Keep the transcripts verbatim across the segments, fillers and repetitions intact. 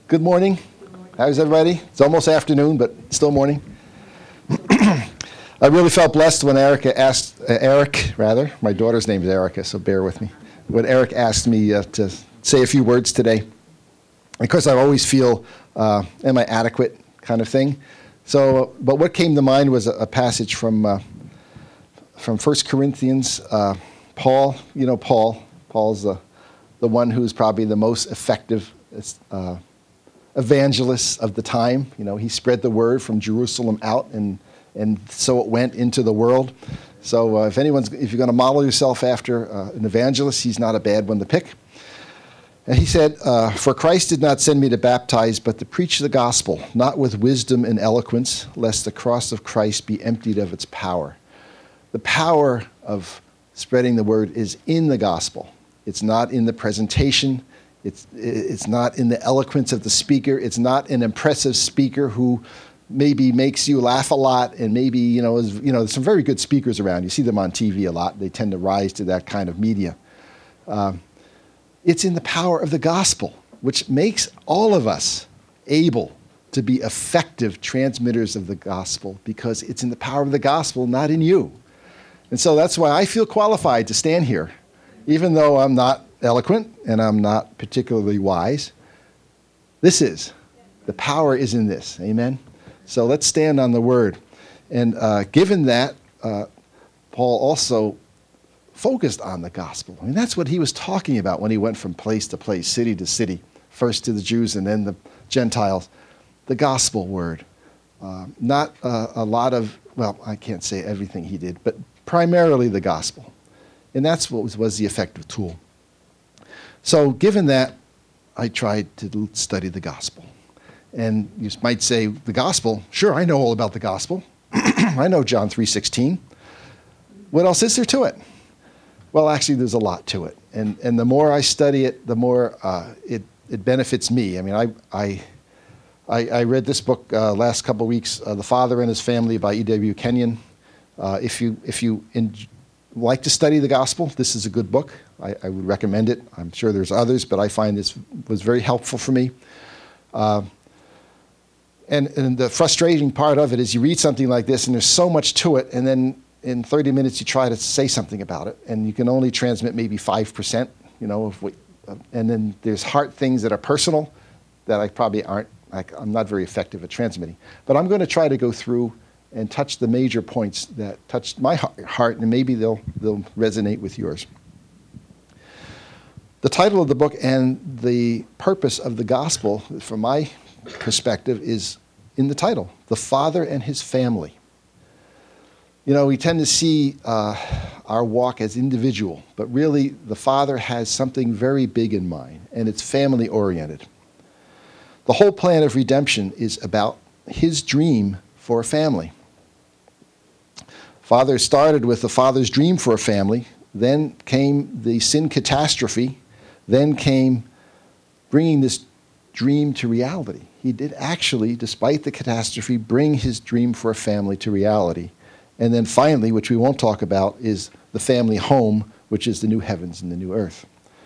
Good morning. How's everybody? It's almost afternoon, but still morning. I really felt blessed when Erica asked, uh, Eric, rather, my daughter's name is Erica, so bear with me. When Eric asked me uh, to say a few words today, because I always feel, uh, am I adequate kind of thing. So, but what came to mind was a, a passage from uh, from First Corinthians. Uh, Paul, you know Paul. Paul's the the one who's probably the most effective uh, evangelist of the time. You know, he spread the word from Jerusalem out, and and so it went into the world. So, uh, if anyone's, if you're going to model yourself after uh, an evangelist, he's not a bad one to pick. And he said, uh, "For Christ did not send me to baptize, but to preach the gospel, not with wisdom and eloquence, lest the cross of Christ be emptied of its power." The power of spreading the word is in the gospel. It's not in the presentation. It's it's not in the eloquence of the speaker. It's not an impressive speaker who maybe makes you laugh a lot, and maybe you know is, you know there's some very good speakers around. You see them on T V a lot. They tend to rise to that kind of media. Uh, It's in the power of the gospel, which makes all of us able to be effective transmitters of the gospel, because it's in the power of the gospel, not in you. And so that's why I feel qualified to stand here, even though I'm not eloquent and I'm not particularly wise. This is. The power is in this. Amen? So let's stand on the word. And uh, given that, uh, Paul also focused on the gospel. I mean, that's what he was talking about when he went from place to place, city to city, first to the Jews and then the Gentiles. The gospel word. Uh, not uh, a lot of, well, I can't say everything he did, but primarily the gospel. And that's what was, was the effective tool. So given that, I tried to study the gospel. And you might say, the gospel? Sure, I know all about the gospel. I know John three sixteen. What else is there to it? Well, actually, there's a lot to it, and and the more I study it, the more uh, it it benefits me. I mean, I I I, I read this book uh, last couple of weeks, uh, "The Father and His Family" by E W Kenyon. Uh, if you if you in, like to study the gospel, this is a good book. I, I would recommend it. I'm sure there's others, but I find this was very helpful for me. Uh, and and the frustrating part of it is you read something like this, and there's so much to it, and then in thirty minutes, you try to say something about it, and you can only transmit maybe five percent, you know, of what, uh, and then there's heart things that are personal that I probably aren't, like, I'm not very effective at transmitting. But I'm going to try to go through and touch the major points that touched my heart, and maybe they'll, they'll resonate with yours. The title of the book and the purpose of the gospel, from my perspective, is in the title, The Father and His Family. You know, we tend to see uh, our walk as individual, but really the Father has something very big in mind, and it's family-oriented. The whole plan of redemption is about His dream for a family. Father started with the Father's dream for a family, then came the sin catastrophe, then came bringing this dream to reality. He did actually, despite the catastrophe, bring His dream for a family to reality. And then finally, which we won't talk about, is the family home, which is the new heavens and the new earth.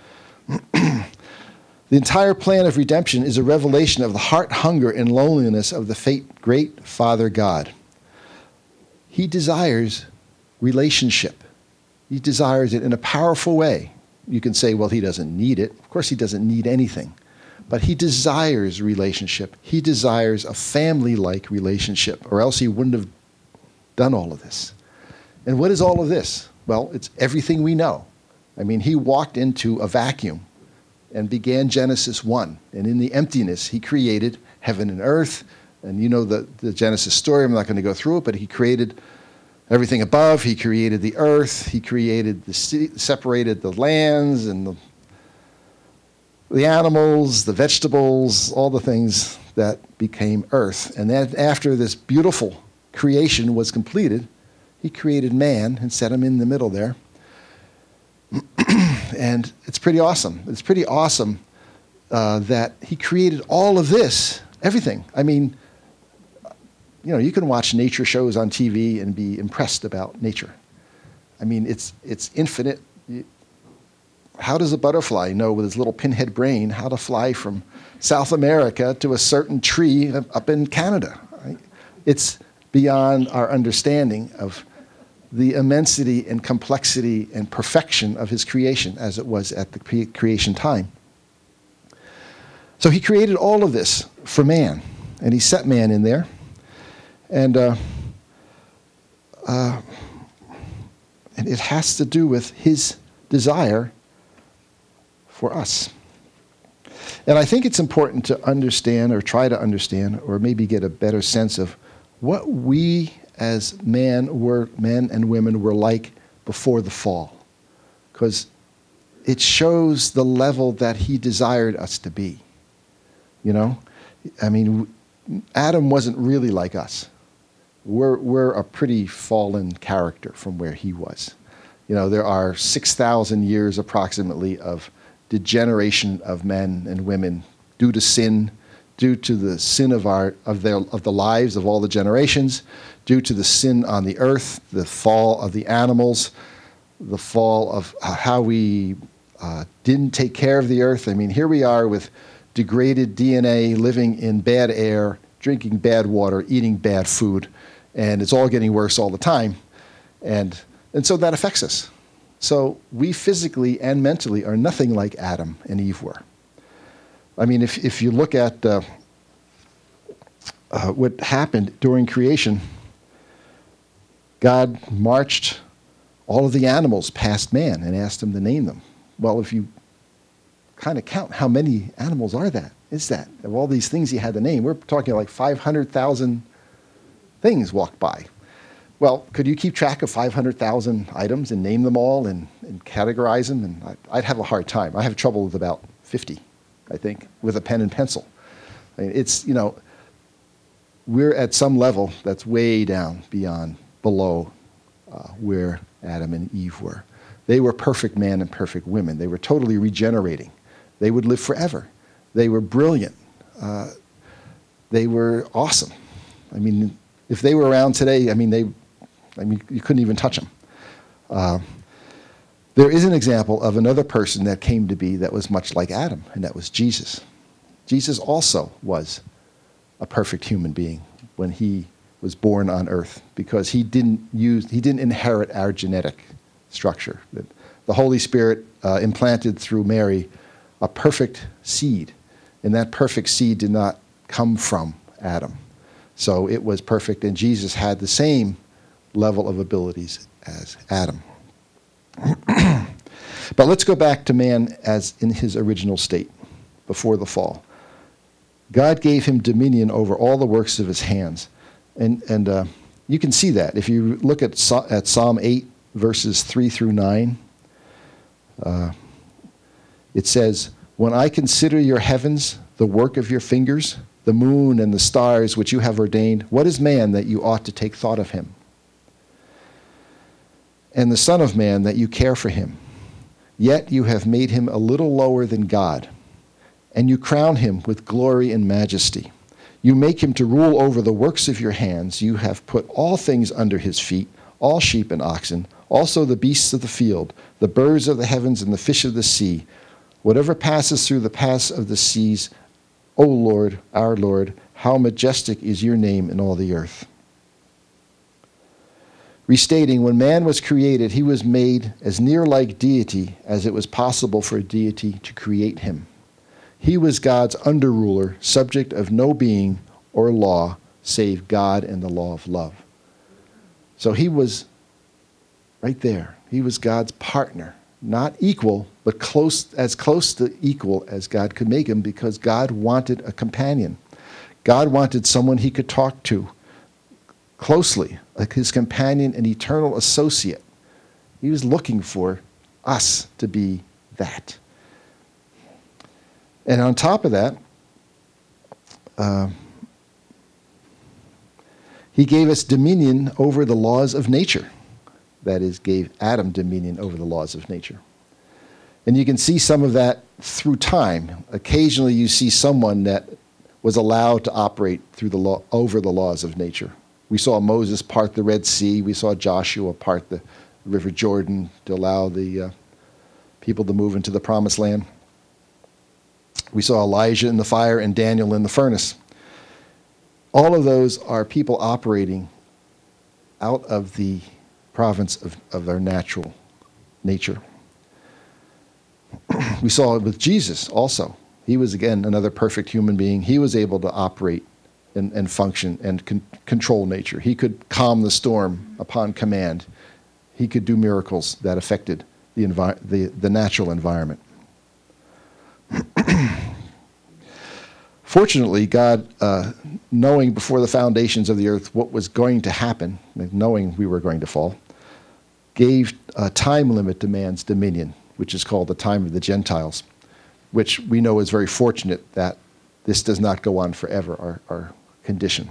The entire plan of redemption is a revelation of the heart hunger and loneliness of the fate, great Father God. He desires relationship. He desires it in a powerful way. You can say, well, He doesn't need it. Of course, He doesn't need anything. But He desires relationship. He desires a family-like relationship, or else He wouldn't have done all of this. And what is all of this? Well, it's everything we know. I mean, He walked into a vacuum and began Genesis one. And in the emptiness, He created heaven and earth. And you know the, the Genesis story. I'm not going to go through it, but He created everything above. He created the earth. He created the sea, separated the lands and the, the animals, the vegetables, all the things that became earth. And then after this beautiful creation was completed, He created man and set him in the middle there. And it's pretty awesome. It's pretty awesome uh, that He created all of this, everything. I mean, you know, you can watch nature shows on T V and be impressed about nature. I mean, it's it's infinite. how does a butterfly know with its little pinhead brain how to fly from South America to a certain tree up in Canada? Right? It's beyond our understanding of the immensity and complexity and perfection of his creation as it was at the cre- creation time. So he created all of this for man, and he set man in there. And, uh, uh, and it has to do with his desire for us. And I think it's important to understand, or try to understand, or maybe get a better sense of what we as man were, men and women were like before the fall. Because it shows the level that he desired us to be. You know? I mean, Adam wasn't really like us. We're, we're a pretty fallen character from where he was. You know, there are six thousand years approximately of degeneration of men and women due to sin, due to the sin of our of their of the lives of all the generations, due to the sin on the earth, the fall of the animals, the fall of how we uh, didn't take care of the earth. I mean, here we are with degraded D N A, living in bad air, drinking bad water, eating bad food, and it's all getting worse all the time. And and so that affects us. So we physically and mentally are nothing like Adam and Eve were. I mean, if, if you look at uh, uh, what happened during creation, God marched all of the animals past man and asked him to name them. Well, if you kind of count how many animals are that, is that? Of all these things he had to name, we're talking like five hundred thousand things walked by. Well, could you keep track of five hundred thousand items and name them all and, and categorize them? And I, I'd have a hard time. I have trouble with about fifty, I think, with a pen and pencil. I mean, it's, you know, we're at some level that's way down beyond, below uh, where Adam and Eve were. They were perfect man and perfect women. They were totally regenerating. They would live forever. They were brilliant. Uh, they were awesome. I mean, if they were around today, I mean, they, I mean, you couldn't even touch them. Uh, there is an example of another person that came to be that was much like Adam, and that was Jesus. Jesus also was a perfect human being when he was born on earth, because he didn't use, he didn't inherit our genetic structure. The Holy Spirit uh, implanted through Mary a perfect seed, and that perfect seed did not come from Adam. So it was perfect, and Jesus had the same level of abilities as Adam. But let's go back to man as in his original state, before the fall. God gave him dominion over all the works of his hands. And, and uh, you can see that. If you look at, at Psalm eight, verses three through nine, uh, it says, "When I consider your heavens, the work of your fingers, the moon and the stars which you have ordained, what is man that you ought to take thought of him? And the Son of Man that you care for him? Yet you have made him a little lower than God, and you crown him with glory and majesty. You make him to rule over the works of your hands. You have put all things under his feet, all sheep and oxen, also the beasts of the field, the birds of the heavens and the fish of the sea, whatever passes through the paths of the seas. O Lord, our Lord, how majestic is your name in all the earth." Restating, when man was created, he was made as near like deity as it was possible for a deity to create him. He was God's under-ruler, subject of no being or law save God and the law of love. So he was right there. He was God's partner, not equal, but close, as close to equal as God could make him, because God wanted a companion. God wanted someone he could talk to closely, like his companion and eternal associate. He was looking for us to be that. And on top of that, uh, he gave us dominion over the laws of nature. That is, gave Adam dominion over the laws of nature. And you can see some of that through time. Occasionally you see someone that was allowed to operate through the law, over the laws of nature. We saw Moses part the Red Sea. We saw Joshua part the River Jordan to allow the, uh, people to move into the promised land. We saw Elijah in the fire and Daniel in the furnace. All of those are people operating out of the province of, of their natural nature. We saw it with Jesus also. He was, again, another perfect human being. He was able to operate and, and function and con- control nature. He could calm the storm upon command. He could do miracles that affected the, envi- the, the natural environment. Fortunately, God, uh, knowing before the foundations of the earth what was going to happen, knowing we were going to fall, gave a time limit to man's dominion, which is called the time of the Gentiles, which we know is very fortunate that this does not go on forever, our, our condition.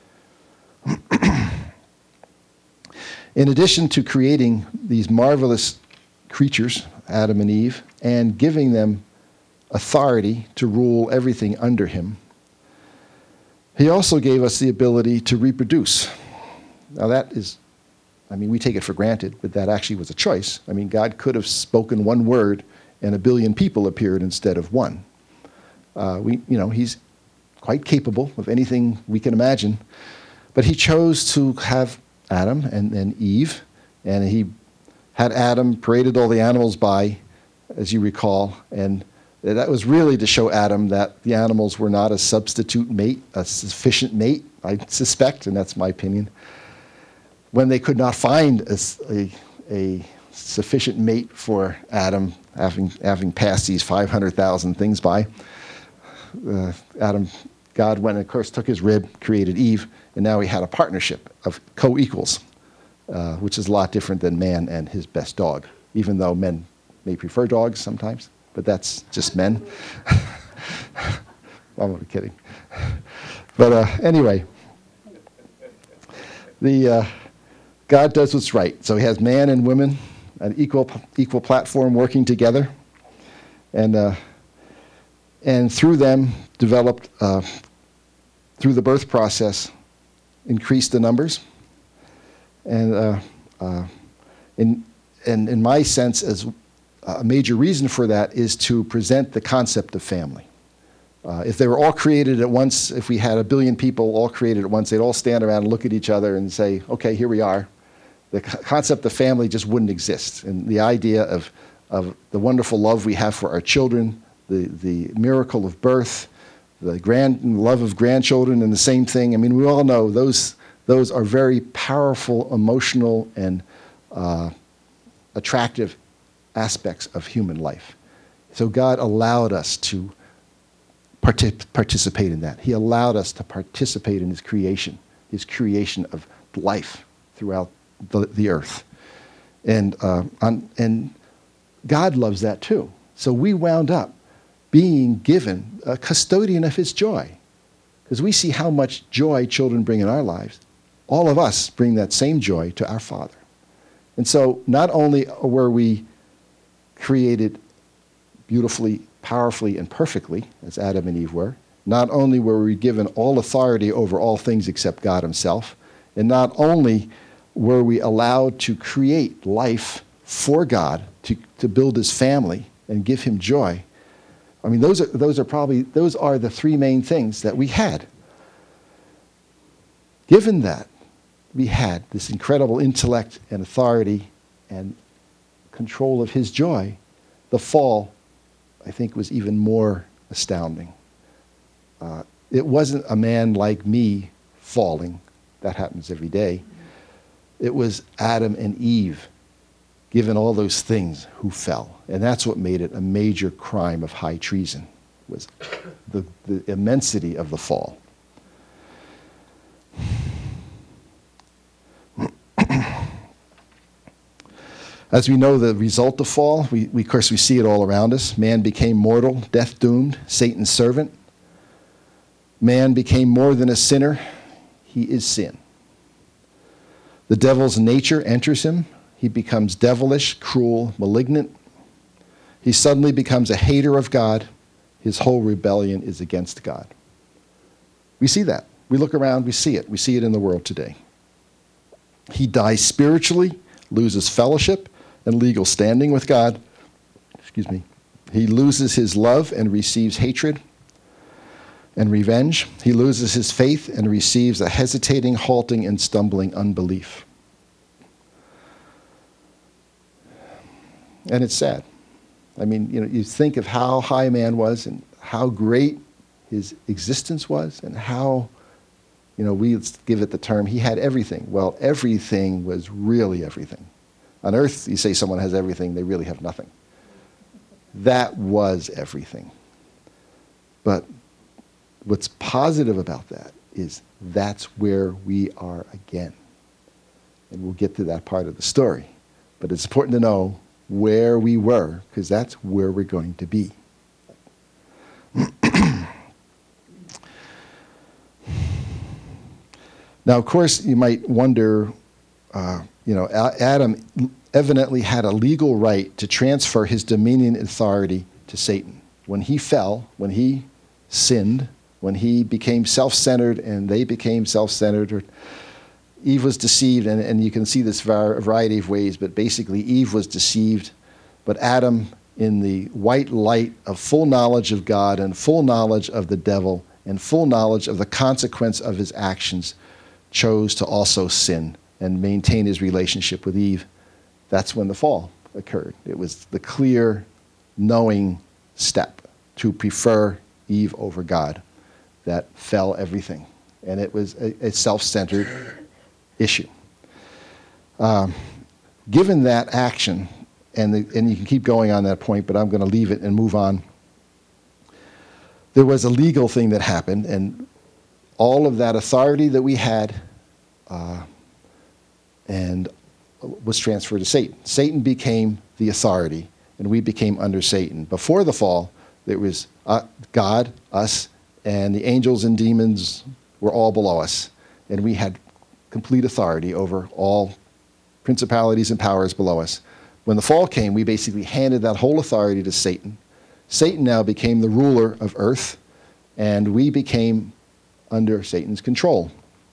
In addition to creating these marvelous creatures, Adam and Eve, and giving them authority to rule everything under him, he also gave us the ability to reproduce. Now that is, I mean, we take it for granted, but that actually was a choice. I mean, God could have spoken one word and a billion people appeared instead of one. Uh, we, you know, he's quite capable of anything we can imagine, but he chose to have Adam and, and Eve, and he had Adam paraded all the animals by, as you recall, and that was really to show Adam that the animals were not a substitute mate, a sufficient mate, I suspect, and that's my opinion. When they could not find a, a, a sufficient mate for Adam, having, having passed these five hundred thousand things by, uh, Adam, God went and, of course, took his rib, created Eve, and now he had a partnership of co-equals, uh, which is a lot different than man and his best dog, even though men may prefer dogs sometimes. But that's just men. I'm only kidding. But uh, anyway, the uh, God does what's right. So he has man and women, an equal equal platform working together, and uh, and through them developed uh, through the birth process, increased the numbers, and uh, uh, in and in my sense as a major reason for that is to present the concept of family. Uh, if they were all created at once, if we had a billion people all created at once, they'd all stand around and look at each other and say, okay, here we are. The co- concept of family just wouldn't exist. And the idea of, of the wonderful love we have for our children, the, the miracle of birth, the grand love of grandchildren, and the same thing. I mean, we all know those, those are very powerful, emotional, and uh, attractive aspects of human life. So God allowed us to partic- participate in that. He allowed us to participate in his creation, his creation of life throughout the, the earth. And, uh, on, and God loves that too. So we wound up being given a custodian of his joy, because we see how much joy children bring in our lives. All of us bring that same joy to our Father. And so not only were we created beautifully, powerfully, and perfectly, as Adam and Eve were. Not only were we given all authority over all things except God himself, and not only were we allowed to create life for God, to, to build his family and give him joy. I mean, those are, those are probably, those are the three main things that we had. Given that, we had this incredible intellect and authority and control of his joy, the fall, I think, was even more astounding. Uh, it wasn't a man like me falling. That happens every day. It was Adam and Eve, given all those things, who fell. And that's what made it a major crime of high treason, was the, the immensity of the fall. As we know the result of fall, we, we, of course, we see it all around us. Man became mortal, death-doomed, Satan's servant. Man became more than a sinner. He is sin. The devil's nature enters him. He becomes devilish, cruel, malignant. He suddenly becomes a hater of God. His whole rebellion is against God. We see that. We look around, we see it. We see it in the world today. He dies spiritually, loses fellowship and legal standing with God, excuse me, he loses his love and receives hatred and revenge. He loses his faith and receives a hesitating, halting, and stumbling unbelief. And it's sad. I mean, you know, you think of how high man was and how great his existence was and how, you know, we give it the term, he had everything. Well, everything was really everything. On earth, you say someone has everything, they really have nothing. That was everything. But what's positive about that is that's where we are again. And we'll get to that part of the story. But it's important to know where we were, because that's where we're going to be. Now, of course, you might wonder, uh, you know, Adam evidently had a legal right to transfer his dominion and authority to Satan. When he fell, when he sinned, when he became self-centered and they became self-centered, or Eve was deceived, and, and you can see this var- variety of ways, but basically Eve was deceived, but Adam, in the white light of full knowledge of God and full knowledge of the devil and full knowledge of the consequence of his actions, chose to also sin and maintain his relationship with Eve. That's when the fall occurred. It was the clear, knowing step to prefer Eve over God that fell everything. And it was a, a self-centered issue. Um, given that action, and, the, and you can keep going on that point, but I'm going to leave it and move on. There was a legal thing that happened, and all of that authority that we had uh, and was transferred to Satan. Satan became the authority, and we became under Satan. Before the fall, there was uh, God, us, and the angels and demons were all below us, and we had complete authority over all principalities and powers below us. When the fall came, we basically handed that whole authority to Satan. Satan now became the ruler of earth, and we became under Satan's control.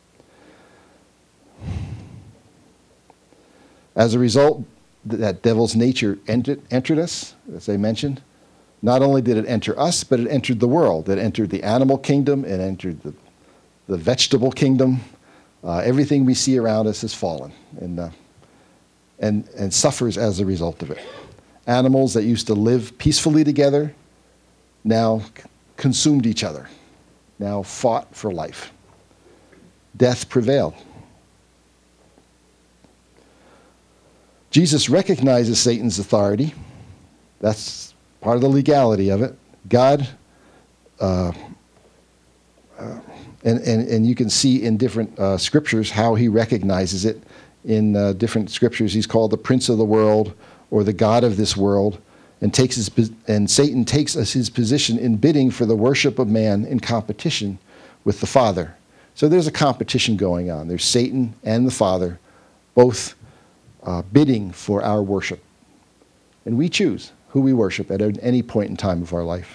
As a result, that devil's nature entered, entered us, as I mentioned. Not only did it enter us, but it entered the world. It entered the animal kingdom, it entered the, the vegetable kingdom. Uh, everything we see around us has fallen and, uh, and, and suffers as a result of it. Animals that used to live peacefully together now c- consumed each other, now fought for life. Death prevailed. Jesus recognizes Satan's authority. That's part of the legality of it. God, uh, uh, and, and, and you can see in different uh, scriptures how he recognizes it. In uh, different scriptures, he's called the prince of the world or the god of this world, and takes his, and Satan takes us his position in bidding for the worship of man in competition with the Father. So there's a competition going on. There's Satan and the Father, both uh, bidding for our worship. And we choose who we worship at any point in time of our life.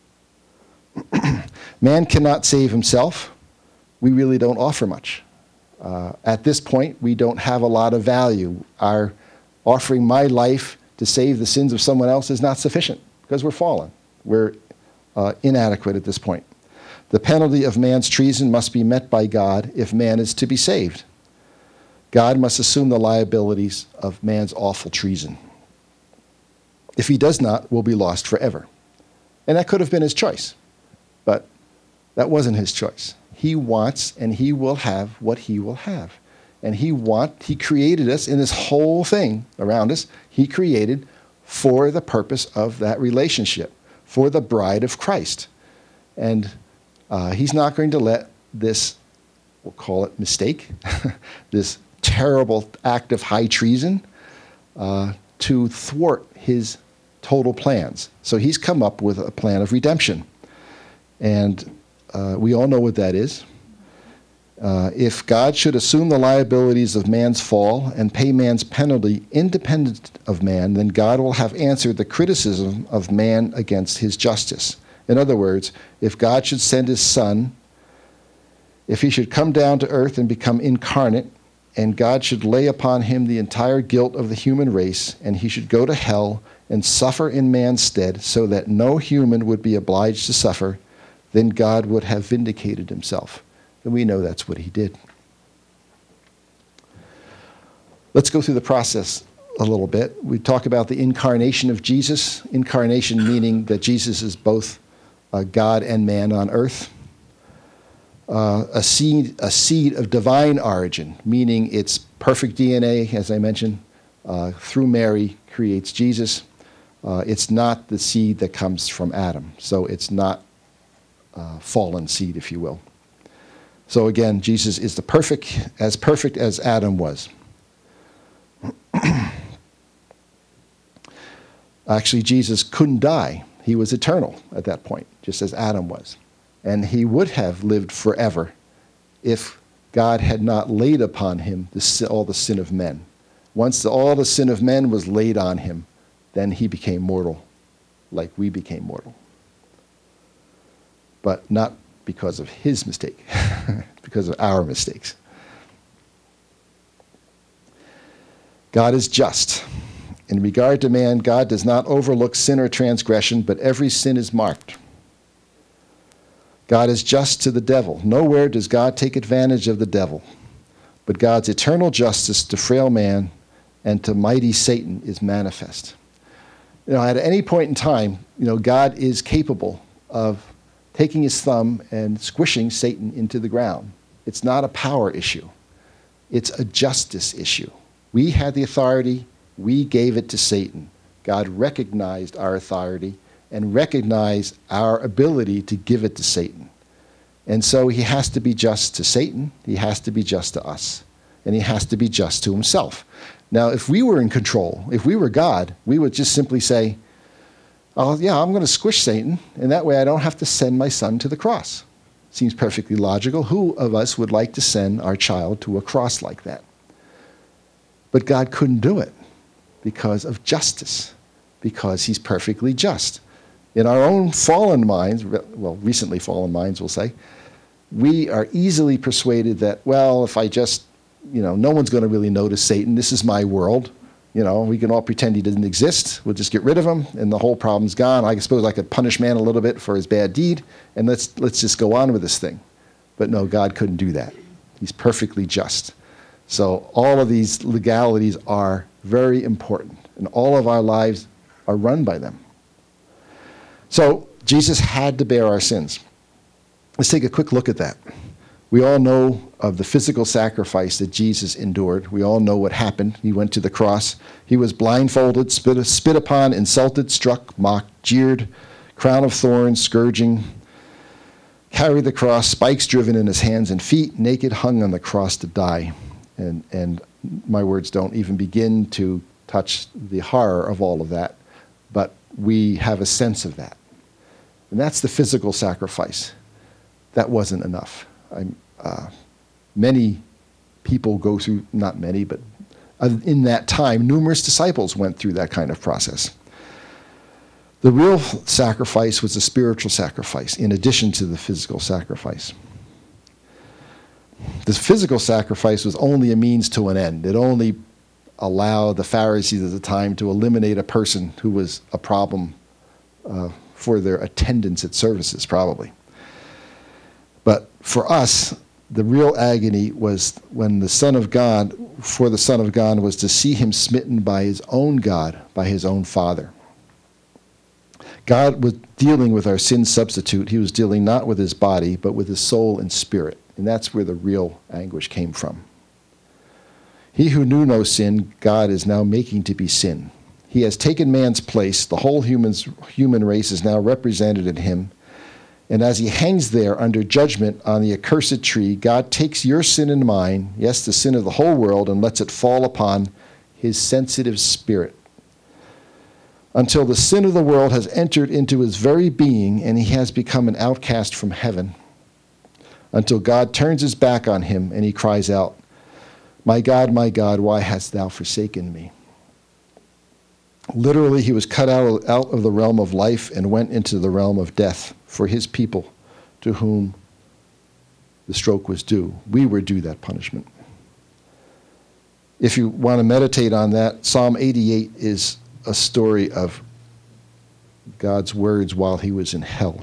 Man cannot save himself. We really don't offer much. Uh, at this point, we don't have a lot of value. Our offering my life to save the sins of someone else is not sufficient because we're fallen. We're uh, inadequate at this point. The penalty of man's treason must be met by God if man is to be saved. God must assume the liabilities of man's awful treason. If he does not, we'll be lost forever. And that could have been his choice, but that wasn't his choice. He wants and he will have what he will have. And he want he created us in this whole thing around us. He created for the purpose of that relationship, for the bride of Christ. And uh, he's not going to let this, we'll call it mistake, this terrible act of high treason uh, to thwart his total plans. So he's come up with a plan of redemption. And uh, we all know what that is. Uh, if God should assume the liabilities of man's fall and pay man's penalty independent of man, then God will have answered the criticism of man against his justice. In other words, if God should send his son, if he should come down to earth and become incarnate, and God should lay upon him the entire guilt of the human race, and he should go to hell and suffer in man's stead, so that no human would be obliged to suffer, then God would have vindicated himself. And we know that's what he did. Let's go through the process a little bit. We talk about the incarnation of Jesus. Incarnation meaning that Jesus is both uh, God and man on earth. Uh, a seed, a seed of divine origin, meaning it's perfect D N A, as I mentioned, uh, through Mary creates Jesus. Uh, it's not the seed that comes from Adam, so it's not uh, fallen seed, if you will. So again, Jesus is the perfect, as perfect as Adam was. Actually, Jesus couldn't die. He was eternal at that point, just as Adam was. And he would have lived forever if God had not laid upon him the sin, all the sin of men. Once the, all the sin of men was laid on him, then he became mortal, like we became mortal. But not because of his mistake, because of our mistakes. God is just. In regard to man, God does not overlook sin or transgression, but every sin is marked. God is just to the devil. Nowhere does God take advantage of the devil. But God's eternal justice to frail man and to mighty Satan is manifest. You know, at any point in time, you know, God is capable of taking his thumb and squishing Satan into the ground. It's not a power issue. It's a justice issue. We had the authority. We gave it to Satan. God recognized our authority and recognized our ability to give it to Satan. And so he has to be just to Satan. He has to be just to us. And he has to be just to himself. Now, if we were in control, if we were God, we would just simply say, oh, yeah, I'm going to squish Satan, and that way I don't have to send my son to the cross. Seems perfectly logical. Who of us would like to send our child to a cross like that? But God couldn't do it because of justice, because he's perfectly just. In our own fallen minds, well, recently fallen minds, we'll say, we are easily persuaded that, well, if I just, you know, no one's going to really notice Satan. This is my world. You know, we can all pretend he doesn't exist. We'll just get rid of him, and the whole problem's gone. I suppose I could punish man a little bit for his bad deed, and let's let's just go on with this thing. But no, God couldn't do that. He's perfectly just. So all of these legalities are very important, and all of our lives are run by them. So Jesus had to bear our sins. Let's take a quick look at that. We all know of the physical sacrifice that Jesus endured. We all know what happened. He went to the cross. He was blindfolded, spit, spit upon, insulted, struck, mocked, jeered, crown of thorns, scourging, carried the cross, spikes driven in his hands and feet, naked, hung on the cross to die. And, and my words don't even begin to touch the horror of all of that, but we have a sense of that. And that's the physical sacrifice. That wasn't enough. I'm, uh, many people go through, not many, but in that time, numerous disciples went through that kind of process. The real sacrifice was a spiritual sacrifice in addition to the physical sacrifice. The physical sacrifice was only a means to an end. It only allowed the Pharisees at the time to eliminate a person who was a problem uh, for their attendance at services, probably. But for us, the real agony was when the Son of God, for the Son of God, was to see him smitten by his own God, by his own Father. God was dealing with our sin substitute. He was dealing not with his body, but with his soul and spirit. And that's where the real anguish came from. He who knew no sin, God is now making to be sin. He has taken man's place. The whole humans, human race is now represented in him. And as he hangs there under judgment on the accursed tree, God takes your sin and mine, yes, the sin of the whole world, and lets it fall upon his sensitive spirit. Until the sin of the world has entered into his very being and he has become an outcast from heaven. Until God turns his back on him and he cries out, "My God, my God, why hast thou forsaken me?" Literally, he was cut out of, out of the realm of life and went into the realm of death for his people to whom the stroke was due. We were due that punishment. If you want to meditate on that, Psalm eighty-eight is a story of God's words while he was in hell,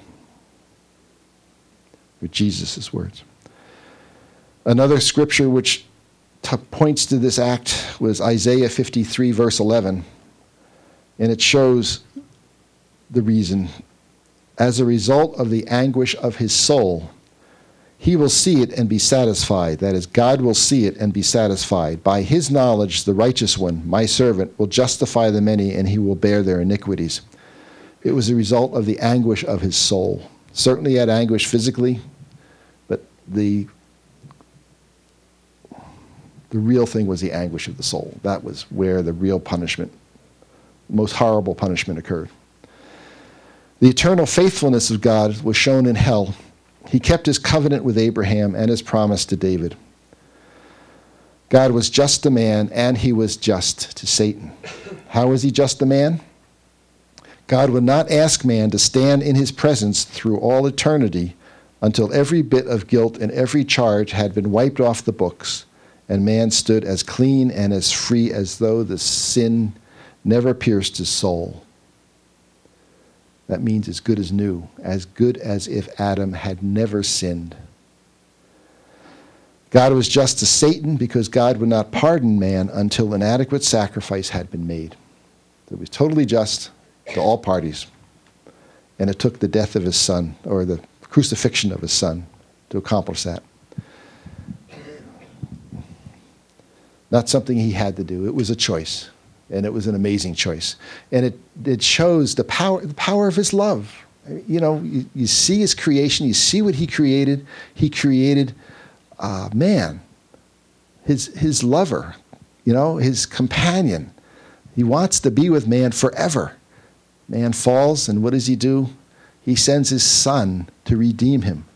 with Jesus' words. Another scripture which t- points to this act was Isaiah fifty-three, verse eleven, and it shows the reason. As a result of the anguish of his soul, he will see it and be satisfied. That is, God will see it and be satisfied. By his knowledge, the righteous one, my servant, will justify the many, and he will bear their iniquities. It was a result of the anguish of his soul. Certainly he had anguish physically, but the, the real thing was the anguish of the soul. That was where the real punishment, most horrible punishment occurred. The eternal faithfulness of God was shown in hell. He kept his covenant with Abraham and his promise to David. God was just a man, and he was just to Satan. How was he just a man? God would not ask man to stand in his presence through all eternity until every bit of guilt and every charge had been wiped off the books, and man stood as clean and as free as though the sin never pierced his soul. That means as good as new, as good as if Adam had never sinned. God was just to Satan because God would not pardon man until an adequate sacrifice had been made. It was totally just to all parties. And it took the death of his son, or the crucifixion of his son, to accomplish that. Not something he had to do. It was a choice. And it was an amazing choice. And it, it shows the power, the power of his love. You know, you, you see his creation. You see what he created. He created uh, man, his, his lover, you know, his companion. He wants to be with man forever. Man falls, and what does he do? He sends his son to redeem him.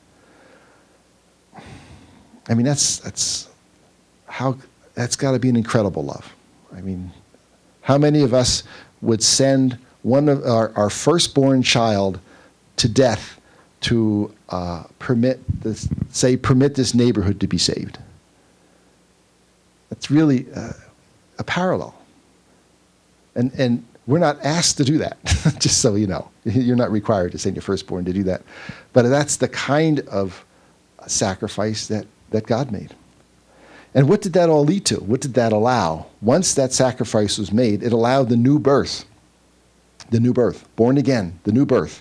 I mean, that's, that's, how, that's got to be an incredible love. I mean, how many of us would send one of our, our firstborn child to death to uh, permit this, say, permit this neighborhood to be saved? That's really uh, a parallel. And and we're not asked to do that, just so you know. You're not required to send your firstborn to do that. But that's the kind of sacrifice that, that God made. And what did that all lead to? What did that allow? Once that sacrifice was made, it allowed the new birth. The new birth. Born again. The new birth.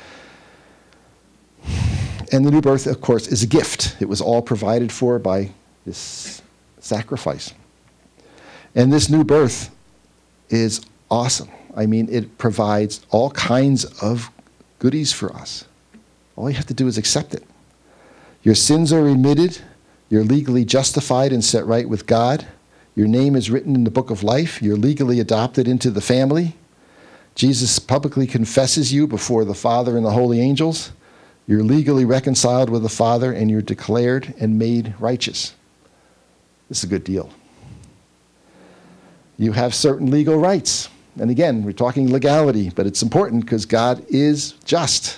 And the new birth, of course, is a gift. It was all provided for by this sacrifice. And this new birth is awesome. I mean, it provides all kinds of goodies for us. All you have to do is accept it. Your sins are remitted. You're legally justified and set right with God. Your name is written in the book of life. You're legally adopted into the family. Jesus publicly confesses you before the Father and the holy angels. You're legally reconciled with the Father, and you're declared and made righteous. This is a good deal. You have certain legal rights. And again, we're talking legality, but it's important because God is just.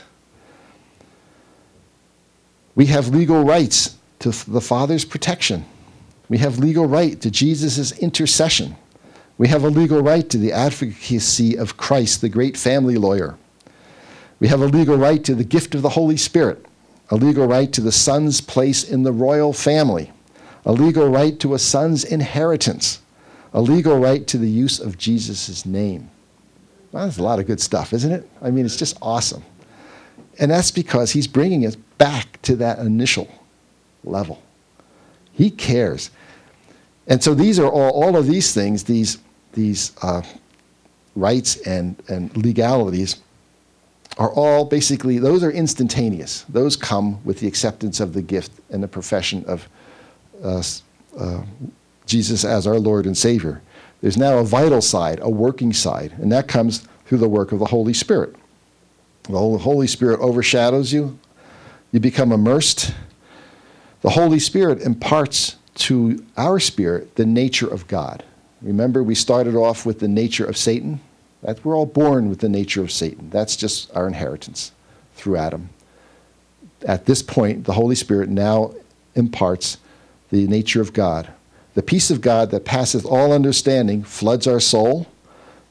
We have legal rights to the Father's protection. We have legal right to Jesus' intercession. We have a legal right to the advocacy of Christ, the great family lawyer. We have a legal right to the gift of the Holy Spirit, a legal right to the son's place in the royal family, a legal right to a son's inheritance, a legal right to the use of Jesus' name. Well, that's a lot of good stuff, isn't it? I mean, it's just awesome. And that's because he's bringing us back to that initial level. He cares. And so these are all, all of these things, these, these uh, rights and, and legalities are all basically, those are instantaneous. Those come with the acceptance of the gift and the profession of uh, uh, Jesus as our Lord and Savior. There's now a vital side, a working side, and that comes through the work of the Holy Spirit. The Holy Spirit overshadows you. You become immersed. The Holy Spirit imparts to our spirit the nature of God. Remember, we started off with the nature of Satan. That we're all born with the nature of Satan. That's just our inheritance through Adam. At this point, the Holy Spirit now imparts the nature of God. The peace of God that passeth all understanding floods our soul.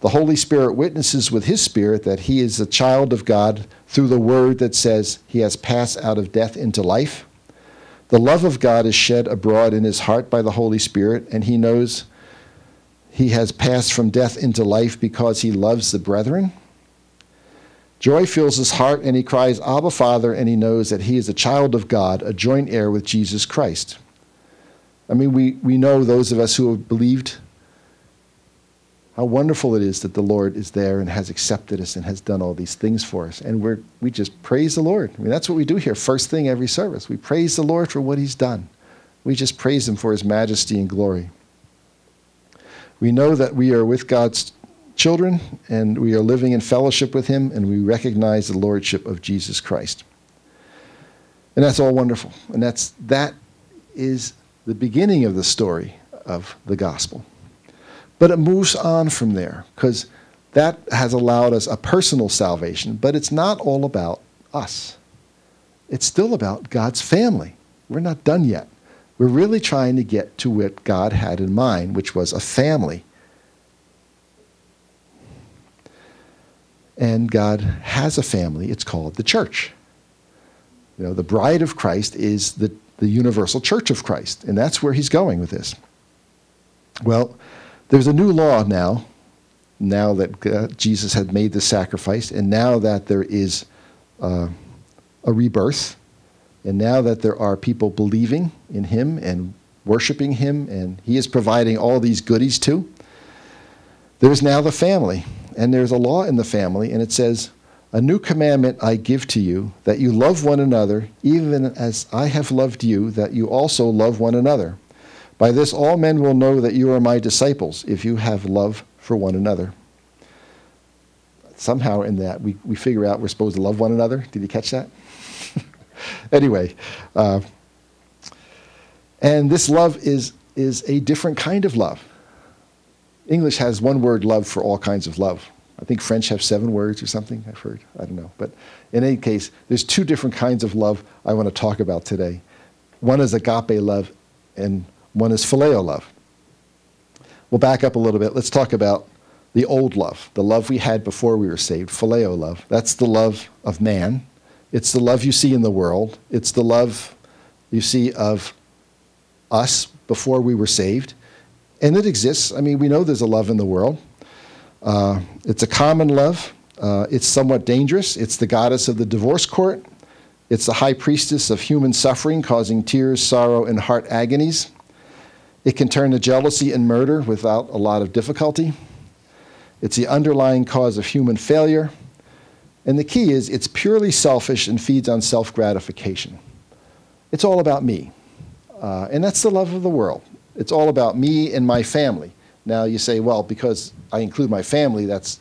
The Holy Spirit witnesses with his spirit that he is a child of God through the word that says he has passed out of death into life. The love of God is shed abroad in his heart by the Holy Spirit, and he knows he has passed from death into life because he loves the brethren. Joy fills his heart, and he cries, Abba, Father, and he knows that he is a child of God, a joint heir with Jesus Christ. I mean, we, we know, those of us who have believed, how wonderful it is that the Lord is there and has accepted us and has done all these things for us. And we're, we just praise the Lord. I mean, that's what we do here, first thing every service. We praise the Lord for what he's done. We just praise him for his majesty and glory. We know that we are with God's children, and we are living in fellowship with him, and we recognize the lordship of Jesus Christ. And that's all wonderful. And that's, that is the beginning of the story of the gospel. But it moves on from there, because that has allowed us a personal salvation, but it's not all about us. It's still about God's family. We're not done yet. We're really trying to get to what God had in mind, which was a family. And God has a family. It's called the church. You know, the bride of Christ is the, the universal church of Christ, and that's where he's going with this. Well, there's a new law now, now that uh, Jesus had made the sacrifice, and now that there is uh, a rebirth, and now that there are people believing in him and worshiping him, and he is providing all these goodies too, there's now the family, and there's a law in the family, and it says, a new commandment I give to you, that you love one another, even as I have loved you, that you also love one another. By this all men will know that you are my disciples, if you have love for one another. Somehow in that, we, we figure out we're supposed to love one another. Did you catch that? Anyway, uh, and this love is, is a different kind of love. English has one word, love, for all kinds of love. I think French have seven words or something, I've heard. I don't know. But in any case, there's two different kinds of love I want to talk about today. One is agape love, and one is phileo love. We'll back up a little bit. Let's talk about the old love, the love we had before we were saved, phileo love. That's the love of man. It's the love you see in the world. It's the love you see of us before we were saved. And it exists. I mean, we know there's a love in the world. Uh, it's a common love. Uh, it's somewhat dangerous. It's the goddess of the divorce court. It's the high priestess of human suffering, causing tears, sorrow, and heart agonies. It can turn to jealousy and murder without a lot of difficulty. It's the underlying cause of human failure. And the key is it's purely selfish and feeds on self-gratification. It's all about me. Uh, and that's the love of the world. It's all about me and my family. Now you say, well, because I include my family, that's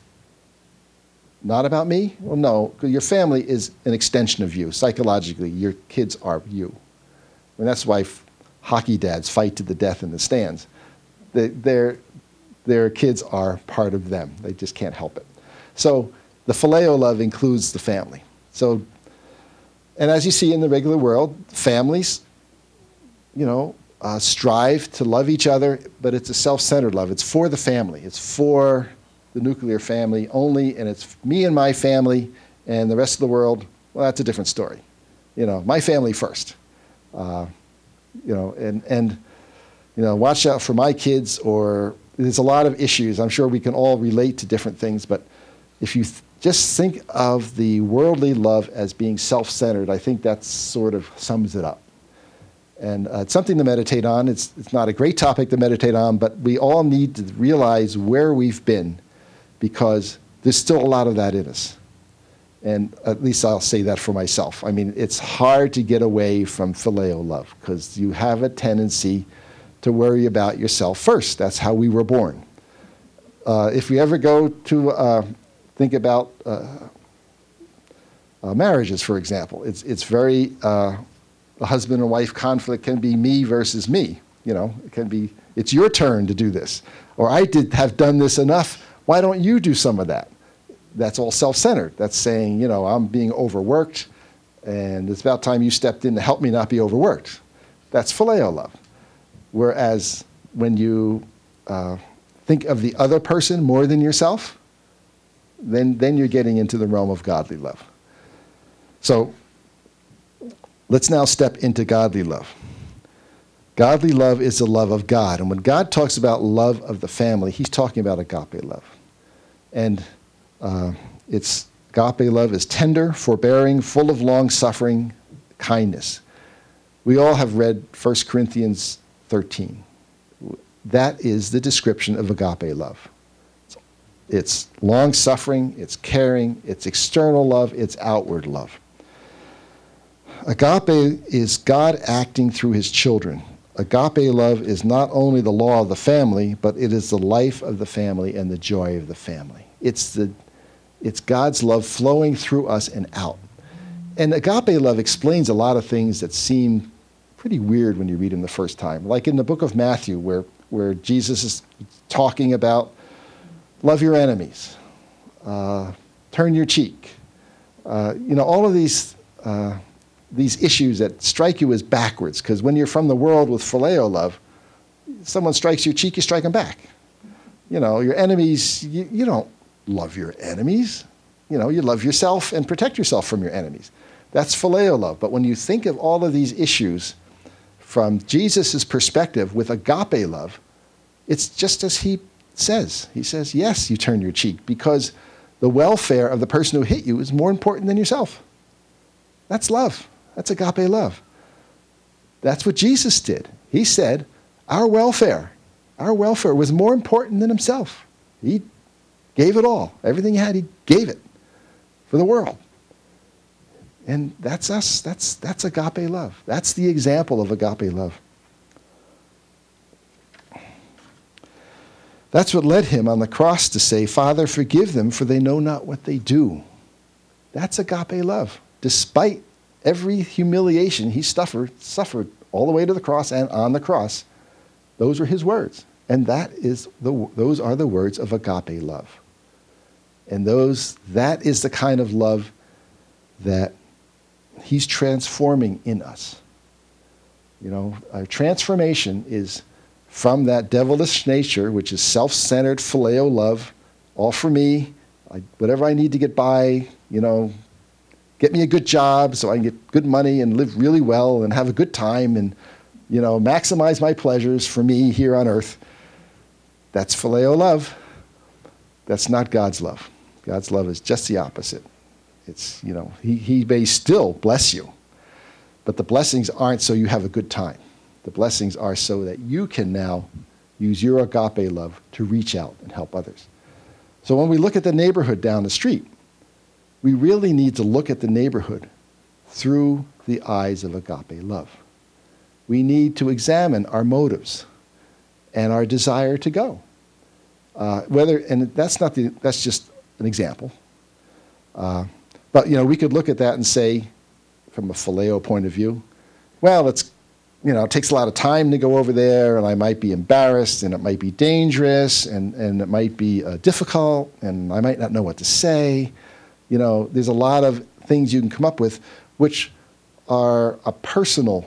not about me? Well, no, your family is an extension of you. Psychologically, your kids are you. And that's why hockey dads fight to the death in the stands. They, their, their kids are part of them. They just can't help it. So the phileo love includes the family. So, and as you see in the regular world, families, you know, uh, strive to love each other, but it's a self-centered love. It's for the family. It's for the nuclear family only, and it's me and my family, and the rest of the world, well, that's a different story. You know, my family first. Uh, you know, and, and, you know, watch out for my kids, or there's a lot of issues. I'm sure we can all relate to different things, but if you th- just think of the worldly love as being self-centered, I think that sort of sums it up. And uh, it's something to meditate on. It's, it's not a great topic to meditate on, but we all need to realize where we've been, because there's still a lot of that in us. And at least I'll say that for myself. I mean, it's hard to get away from phileo love, because you have a tendency to worry about yourself first. That's how we were born. Uh, if we ever go to uh, think about uh, uh, marriages, for example, it's, it's very... Uh, a husband and wife conflict can be me versus me. You know, it can be, it's your turn to do this. Or I did have done this enough. Why don't you do some of that? That's all self-centered. That's saying, you know, I'm being overworked, and it's about time you stepped in to help me not be overworked. That's phileo love. Whereas when you uh, think of the other person more than yourself, then, then you're getting into the realm of godly love. So let's now step into godly love. Godly love is the love of God. And when God talks about love of the family, he's talking about agape love. And uh, it's agape love is tender, forbearing, full of long-suffering, kindness. We all have read First Corinthians thirteen. That is the description of agape love. It's long-suffering, it's caring, it's external love, it's outward love. Agape is God acting through his children. Agape love is not only the law of the family, but it is the life of the family and the joy of the family. It's the, it's God's love flowing through us and out. And agape love explains a lot of things that seem pretty weird when you read them the first time. Like in the book of Matthew, where, where Jesus is talking about love your enemies, uh, turn your cheek. Uh, you know, all of these... Uh, these issues that strike you as backwards, because when you're from the world with phileo love, someone strikes your cheek, you strike them back. You know, your enemies, you, you don't love your enemies. You know, you love yourself and protect yourself from your enemies. That's phileo love. But when you think of all of these issues from Jesus' perspective with agape love, it's just as he says. He says, yes, you turn your cheek, because the welfare of the person who hit you is more important than yourself. That's love. That's agape love. That's what Jesus did. He said, our welfare, our welfare was more important than himself. He gave it all. Everything he had, he gave it for the world. And that's us. That's, that's agape love. That's the example of agape love. That's what led him on the cross to say, Father, forgive them, for they know not what they do. That's agape love. Despite every humiliation he suffered, suffered all the way to the cross and on the cross, those were his words. And that is the, those are the words of agape love. And those, that is the kind of love that he's transforming in us. You know, our transformation is from that devilish nature, which is self-centered phileo love, all for me, I, whatever I need to get by, you know, get me a good job so I can get good money and live really well and have a good time and, you know, maximize my pleasures for me here on earth. That's phileo love. That's not God's love. God's love is just the opposite. It's, you know, he, he may still bless you, but the blessings aren't so you have a good time. The blessings are so that you can now use your agape love to reach out and help others. So when we look at the neighborhood down the street, we really need to look at the neighborhood through the eyes of agape love. We need to examine our motives and our desire to go. Uh, whether, and that's not the, that's just an example. Uh, but, you know, we could look at that and say, from a phileo point of view, well, it's, you know, it takes a lot of time to go over there, and I might be embarrassed, and it might be dangerous, and, and it might be uh, difficult, and I might not know what to say. You know, there's a lot of things you can come up with which are a personal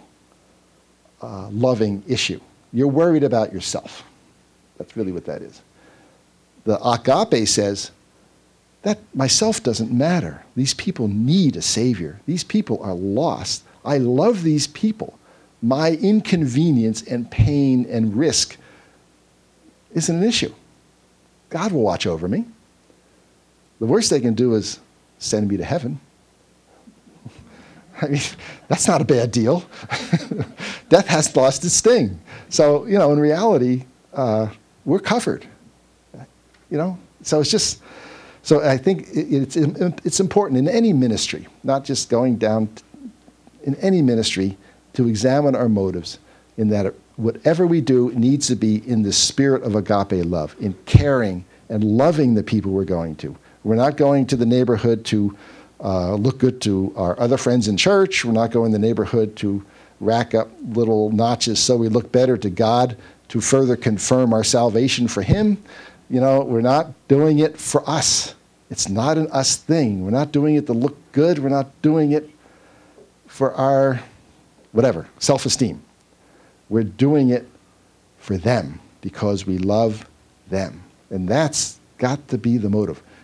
uh, loving issue. You're worried about yourself. That's really what that is. The agape says, that myself doesn't matter. These people need a savior. These people are lost. I love these people. My inconvenience and pain and risk isn't an issue. God will watch over me. The worst they can do is send me to heaven. I mean, that's not a bad deal. Death has lost its sting. So, you know, in reality, uh, we're covered. You know, so it's just, so I think it, it's, it's important in any ministry, not just going down, t- in any ministry, to examine our motives in that whatever we do needs to be in the spirit of agape love, in caring and loving the people we're going to. We're not going to the neighborhood to uh, look good to our other friends in church. We're not going to the neighborhood to rack up little notches so we look better to God, to further confirm our salvation for him. You know, we're not doing it for us. It's not an us thing. We're not doing it to look good. We're not doing it for our, whatever, self-esteem. We're doing it for them because we love them. And that's got to be the motive.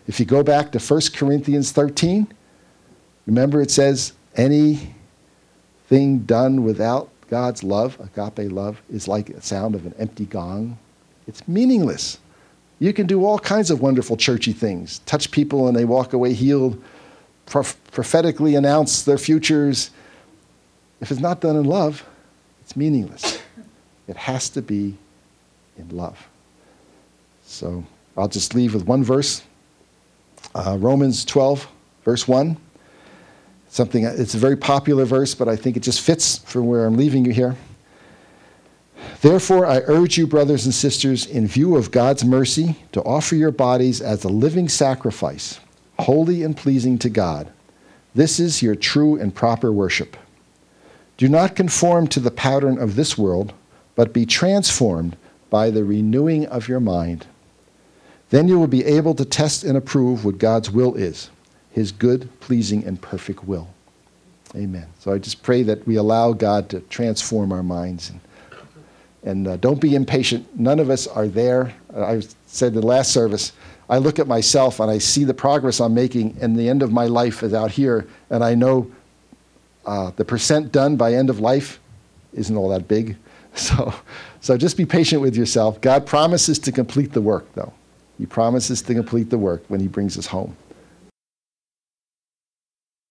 If you go back to First Corinthians thirteen, remember it says, anything done without God's love, agape love, is like the sound of an empty gong. It's meaningless. You can do all kinds of wonderful churchy things, touch people and they walk away healed, prof- prophetically announce their futures. If it's not done in love, it's meaningless. It has to be in love. So I'll just leave with one verse. Uh, Romans twelve, verse one. Something, it's a very popular verse, but I think it just fits for where I'm leaving you here. Therefore, I urge you, brothers and sisters, in view of God's mercy, to offer your bodies as a living sacrifice, holy and pleasing to God. This is your true and proper worship. Do not conform to the pattern of this world, but be transformed by the renewing of your mind. Then you will be able to test and approve what God's will is, his good, pleasing, and perfect will. Amen. So I just pray that we allow God to transform our minds. And, and uh, don't be impatient. None of us are there. I said in the last service, I look at myself and I see the progress I'm making, and the end of my life is out here, and I know uh, the percent done by end of life isn't all that big. So, so just be patient with yourself. God promises to complete the work, though. He promises to complete the work when he brings us home.